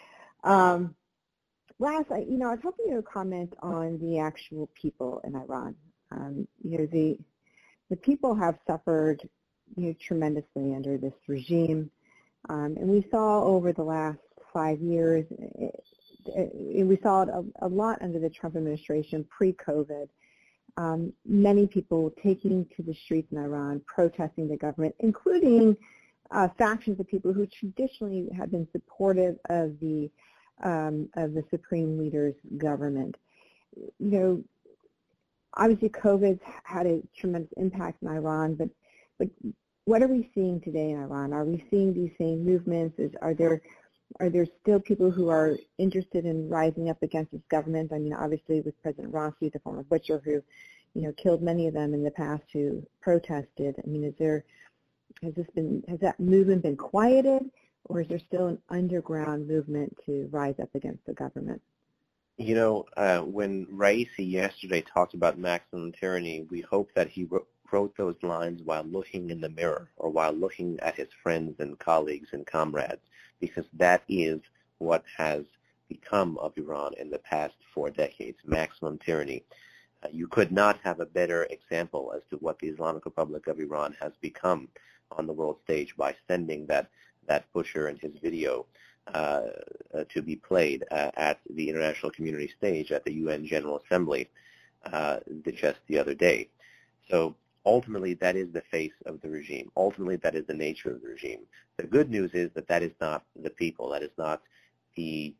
I: Um, last, I, you know, I was hoping you would comment on the actual people in Iran. Um, you know, the, the people have suffered, you know, tremendously under this regime. Um, and we saw over the last five years, it, it, we saw it a, a lot under the Trump administration pre-COVID. Um, many people taking to the streets in Iran, protesting the government, including uh, factions of people who traditionally have been supportive of the um, of the supreme leader's government. You know, obviously COVID's had a tremendous impact in Iran, but but what are we seeing today in Iran? Are we seeing these same movements? Is, are there Are there still people who are interested in rising up against this government? I mean, obviously with President Raisi, the former butcher who, you know, killed many of them in the past who protested. I mean, is there, has this been, has that movement been quieted, or is there still an underground movement to rise up against the government?
F: You know, uh, when Raisi yesterday talked about maximum tyranny, we hope that he wrote, wrote those lines while looking in the mirror or while looking at his friends and colleagues and comrades, because that is what has become of Iran in the past four decades, maximum tyranny. Uh, you could not have a better example as to what the Islamic Republic of Iran has become on the world stage by sending that, that butcher and his video uh, uh, to be played uh, at the international community stage at the U N General Assembly uh, just the other day. So ultimately, that is the face of the regime. Ultimately, that is the nature of the regime. The good news is that that is not the people. That is not the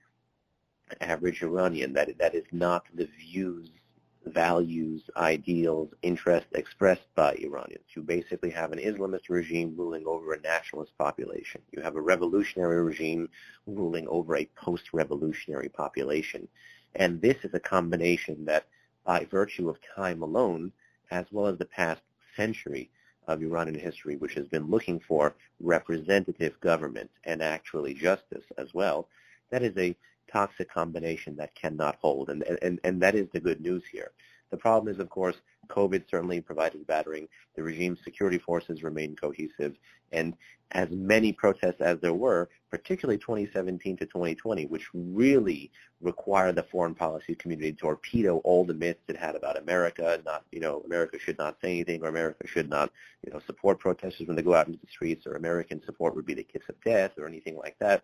F: average Iranian. That, that is not the views, values, ideals, interests expressed by Iranians. You basically have an Islamist regime ruling over a nationalist population. You have a revolutionary regime ruling over a post-revolutionary population. And this is a combination that, by virtue of time alone, as well as the past century of Iranian history, which has been looking for representative government and actually justice as well, that is a toxic combination that cannot hold, and, and, and that is the good news here. The problem is, of course, COVID certainly provided battering. The regime's security forces remain cohesive, and as many protests as there were, particularly twenty seventeen to twenty twenty, which really required the foreign policy community to torpedo all the myths it had about America, not, you know, America should not say anything, or America should not, you know, support protesters when they go out into the streets, or American support would be the kiss of death, or anything like that.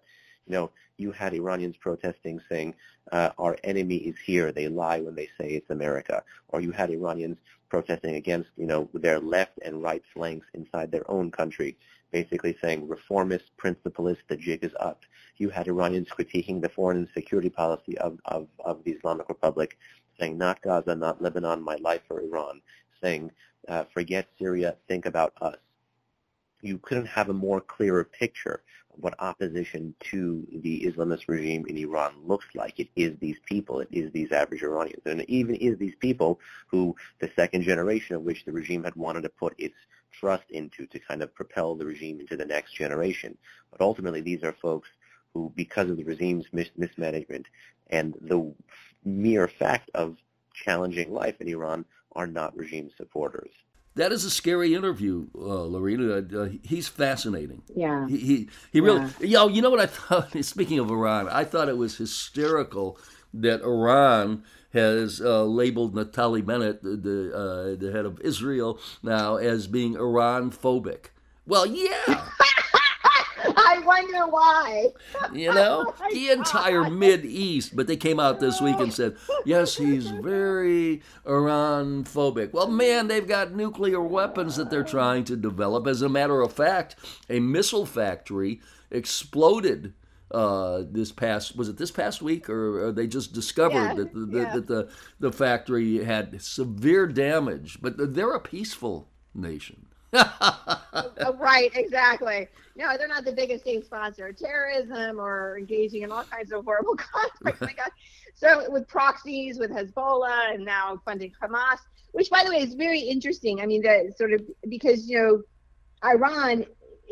F: You know, you had Iranians protesting saying, uh, our enemy is here. They lie when they say it's America. Or you had Iranians protesting against, you know, their left and right flanks inside their own country, basically saying reformist, principalist, the jig is up. You had Iranians critiquing the foreign and security policy of, of, of the Islamic Republic, saying not Gaza, not Lebanon, my life for Iran, saying uh, forget Syria, think about us. You couldn't have a more clearer picture of what opposition to the Islamist regime in Iran looks like. It is these people. It is these average Iranians. And it even is these people who the second generation of which the regime had wanted to put its trust into to kind of propel the regime into the next generation. But ultimately, these are folks who, because of the regime's mis- mismanagement and the mere fact of challenging life in Iran, are not regime supporters.
B: That is a scary interview, uh, Lorena. Uh, he's fascinating.
C: Yeah.
B: He he, he really. Yeah. Yo, you know what I thought? Speaking of Iran, I thought it was hysterical that Iran has uh, labeled Naftali Bennett, the the, uh, the head of Israel now, as being Iran phobic. Well, yeah.
C: I wonder why.
B: You know, oh the entire Mid East. But they came out this week and said, yes, he's very Iran phobic. Well, man, they've got nuclear weapons that they're trying to develop. As a matter of fact, a missile factory exploded uh, this past, was it this past week? Or, or they just discovered yeah, that, the, yeah. that the, the factory had severe damage. But they're a peaceful nation.
C: Oh, right, exactly. No, they're not the biggest state sponsor of terrorism or engaging in all kinds of horrible conflicts. Like so with proxies, with Hezbollah, and now funding Hamas, which, by the way, is very interesting. I mean, that sort of because, you know, Iran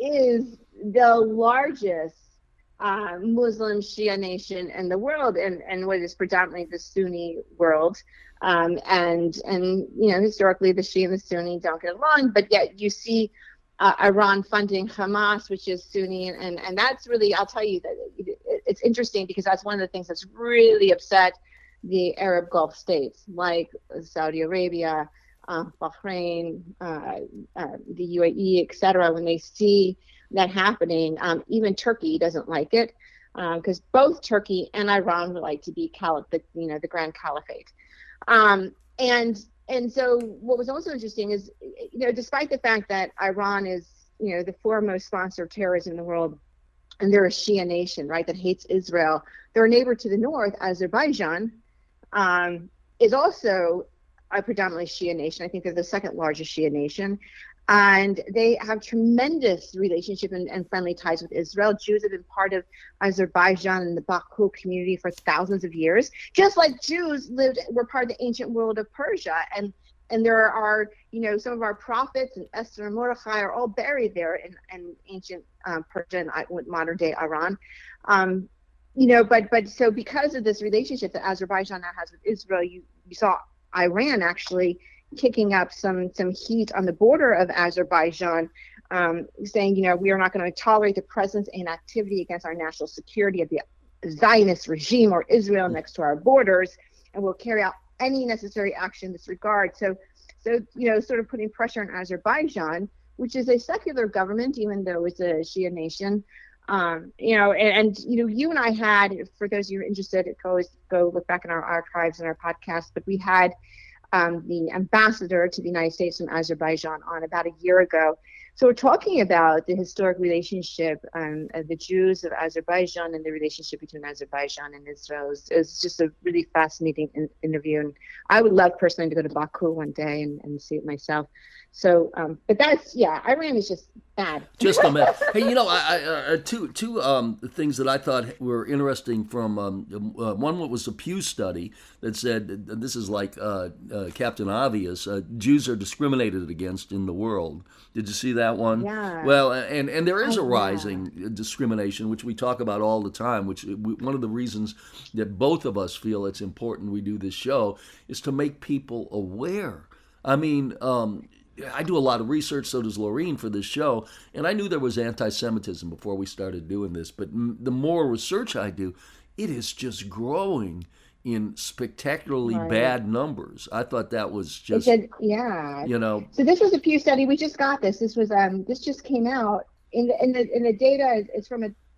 C: is the largest uh, Muslim Shia nation in the world, and, and what is predominantly the Sunni world. Um, and, and, you know, historically the Shia and the Sunni don't get along, but yet you see uh, Iran funding Hamas, which is Sunni. And, and, and that's really, I'll tell you that it, it's interesting because that's one of the things that's really upset the Arab Gulf states like Saudi Arabia, uh, Bahrain, uh, uh, the U A E, et cetera, when they see that happening. Um, even Turkey doesn't like it because um, both Turkey and Iran would like to be caliph, the, you know, the Grand Caliphate. Um, and and so what was also interesting is, you know, despite the fact that Iran is, you know, the foremost sponsor of terrorism in the world, and they're a Shia nation, right, that hates Israel, their neighbor to the north, Azerbaijan, um, is also a predominantly Shia nation. I think they're the second largest Shia nation. And they have tremendous relationship and, and friendly ties with Israel. Jews have been part of Azerbaijan and the Baku community for thousands of years, just like Jews lived were part of the ancient world of Persia. And and there are, you know, some of our prophets and Esther and Mordechai are all buried there in, in ancient um, Persia and modern day Iran. Um, you know, but but so because of this relationship that Azerbaijan now has with Israel, you, you saw Iran actually kicking up some some heat on the border of Azerbaijan, um, saying, you know, we are not going to tolerate the presence and activity against our national security of the Zionist regime or Israel next to our borders, and we'll carry out any necessary action in this regard. So, so you know, sort of putting pressure on Azerbaijan, which is a secular government, even though it's a Shia nation. Um, you know, and, and, you know, you and I had, for those of you who are interested, always go look back in our archives and our podcast, but we had Um, the ambassador to the United States from Azerbaijan on about a year ago. So we're talking about the historic relationship um, of the Jews of Azerbaijan and the relationship between Azerbaijan and Israel. It's it just a really fascinating in, interview. And I would love personally to go to Baku one day and, and see it myself. So, um, but that's, yeah, Iran is just bad.
B: Just a minute. Hey, you know, I, I, uh, two two um, things that I thought were interesting from um, uh, one was a Pew study that said, this is like uh, uh, Captain Obvious, uh, Jews are discriminated against in the world. Did you see that one?
C: Yeah.
B: Well, and, and there is
C: oh,
B: a rising
C: yeah.
B: discrimination, which we talk about all the time, which we, one of the reasons that both of us feel it's important we do this show is to make people aware. I mean, um, I do a lot of research, so does Laureen, for this show, and I knew there was anti-Semitism before we started doing this, but m- the more research I do, it is just growing in spectacularly right. bad numbers. I thought that was just,
C: said, yeah,
B: you know.
C: So this was a Pew study. We just got this. This was um, this just came out, in the in the in the data is from a,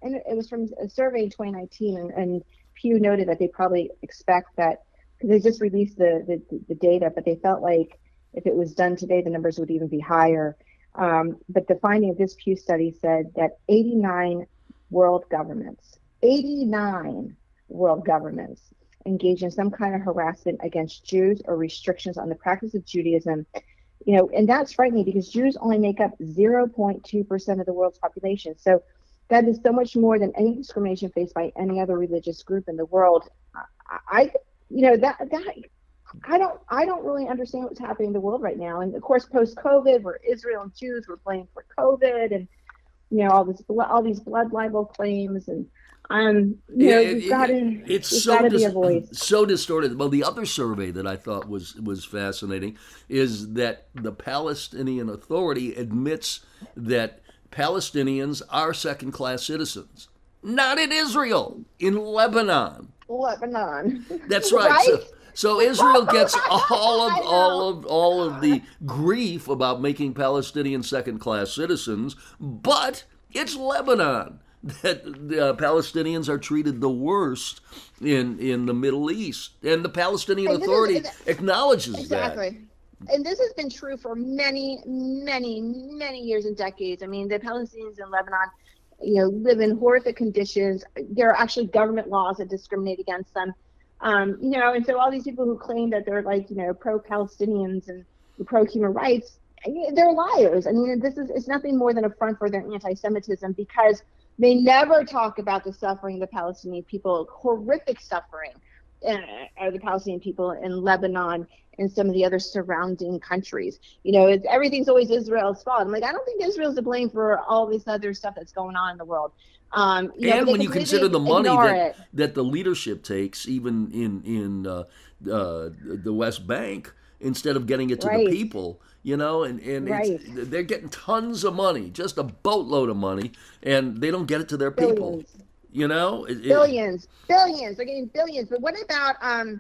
C: and it was from a survey in twenty nineteen, and, and Pew noted that they probably expect that, because they just released the, the, the data, but they felt like if it was done today, the numbers would even be higher. Um, but the finding of this Pew study said that eighty-nine world governments, eighty-nine world governments engage in some kind of harassment against Jews or restrictions on the practice of Judaism. You know, and that's frightening because Jews only make up zero point two percent of the world's population. So that is so much more than any discrimination faced by any other religious group in the world. I, I you know, that that I don't I don't really understand what's happening in the world right now. And of course, post-COVID, where Israel and Jews were blamed for COVID, and you know all this all these blood libel claims, and um you know
B: it,
C: you've got to
B: it's
C: there's
B: so
C: got to be
B: dis-
C: a voice.
B: so distorted. Well, the other survey that I thought was was fascinating is that the Palestinian Authority admits that Palestinians are second-class citizens. Not in Israel, in Lebanon.
C: Lebanon.
B: That's right.
C: Right?
B: So, so Israel gets all of all of all of the grief about making Palestinians second-class citizens, but it's Lebanon that the uh, Palestinians are treated the worst in in the Middle East, and the Palestinian
C: And this
B: Authority
C: is-
B: acknowledges
C: Exactly.
B: that.
C: And this has been true for many, many, many years and decades. I mean, the Palestinians in Lebanon, you know, live in horrific conditions. There are actually government laws that discriminate against them. Um, you know, and so all these people who claim that they're like, you know, pro-Palestinians and pro-human rights, they're liars. I mean, this is it's nothing more than a front for their anti-Semitism, because they never talk about the suffering of the Palestinian people, horrific suffering uh, of the Palestinian people in Lebanon and some of the other surrounding countries. You know, it's, everything's always Israel's fault. I'm like, I don't think Israel's to blame for all this other stuff that's going on in the world. Um, you know,
B: And
C: they
B: when you
C: completely
B: consider the money
C: ignore
B: that,
C: it.
B: that the leadership takes, even in in uh, uh, the West Bank, instead of getting it to
C: Right.
B: the people, you know, and, and
C: Right.
B: it's, they're getting tons of money, just a boatload of money, and they don't get it to their people.
C: Billions.
B: You know, It- it-
C: Billions, billions. They're getting billions. But what about? Um,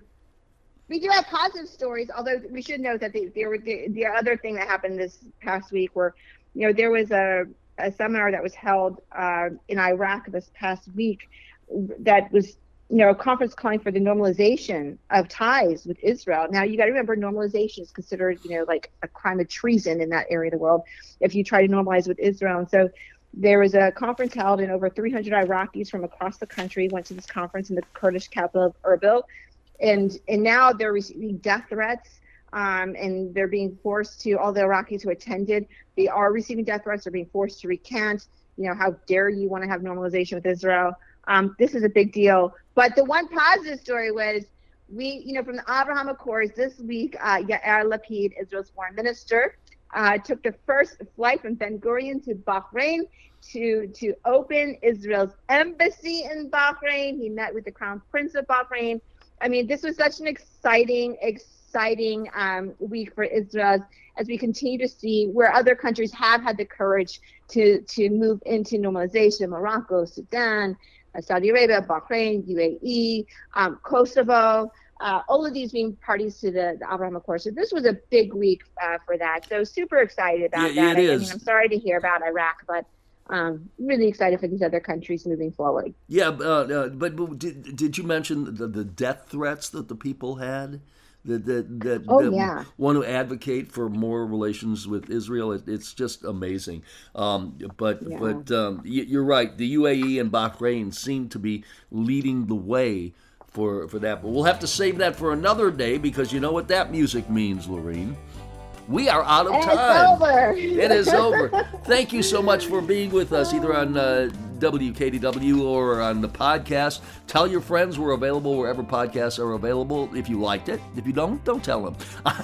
C: we do have positive stories. Although we should note that the there were the, the other thing that happened this past week, where you know there was a, a seminar that was held uh, in Iraq this past week, that was you know a conference calling for the normalization of ties with Israel. Now you got to remember, normalization is considered you know like a crime of treason in that area of the world if you try to normalize with Israel. And so there was a conference held, and over three hundred Iraqis from across the country went to this conference in the Kurdish capital of Erbil. And and now they're receiving death threats, um, and they're being forced to, all the Iraqis who attended, they are receiving death threats. They're being forced to recant, you know, how dare you want to have normalization with Israel. Um, this is a big deal. But the one positive story was, we, you know, from the Abraham Accords this week, uh, Yair Lapid, Israel's foreign minister, uh, took the first flight from Ben Gurion to Bahrain to to open Israel's embassy in Bahrain. He met with the Crown Prince of Bahrain. I mean, this was such an exciting, exciting um, week for Israel, as we continue to see where other countries have had the courage to to move into normalization: Morocco, Sudan, uh, Saudi Arabia, Bahrain, U A E, um, Kosovo. Uh, all of these being parties to the, the Abraham Accords. So this was a big week uh, for that. So super excited about
B: Yeah,
C: that.
B: it
C: I, I
B: is.
C: mean, I'm sorry to hear about Iraq, but um, really excited for these other countries moving forward.
B: yeah, uh, uh, but, but did, did you mention the, the death threats that the people had? That that that,
C: Oh,
B: that
C: yeah.
B: want to advocate for more relations with Israel. It, it's just amazing. Um, but
C: Yeah.
B: but um, y- you're right. The U A E and Bahrain seem to be leading the way for for that. But we'll have to save that for another day, because you know what that music means, Lorene. We are out of
C: And
B: time.
C: it's over.
B: It is over. Thank you so much for being with us, either on uh, W K D W or on the podcast. Tell your friends we're available wherever podcasts are available. If you liked it, if you don't, don't tell them.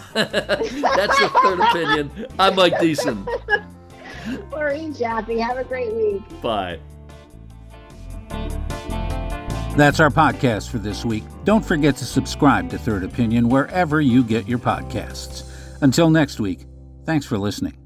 B: That's the Third Opinion. I'm Mike Deason.
C: Maureen Jaffe, have a great week.
B: Bye.
A: That's our podcast for this week. Don't forget to subscribe to Third Opinion wherever you get your podcasts. Until next week, thanks for listening.